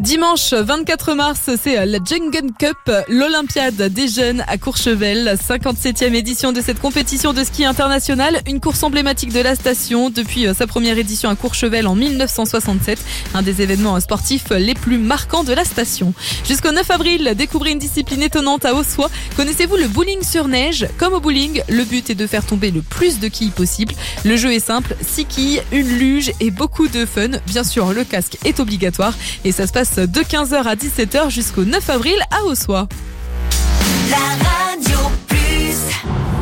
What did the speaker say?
Dimanche 24 mars, c'est la Jengen Cup, l'Olympiade des jeunes à Courchevel, 57e édition de cette compétition de ski international, une course emblématique de la station depuis sa première édition à Courchevel en 1967, un des événements sportifs les plus marquants de la station. Jusqu'au 9 avril, découvrez une discipline étonnante à Ossois. Connaissez-vous le bowling sur neige? Comme au bowling, le but est de faire tomber le plus de quilles possible. Le jeu est simple, 6 quilles, une luge et beaucoup de fun. Bien sûr, le casque est obligatoire et ça se passe de 15h à 17h jusqu'au 9 avril à Ossois. La radio.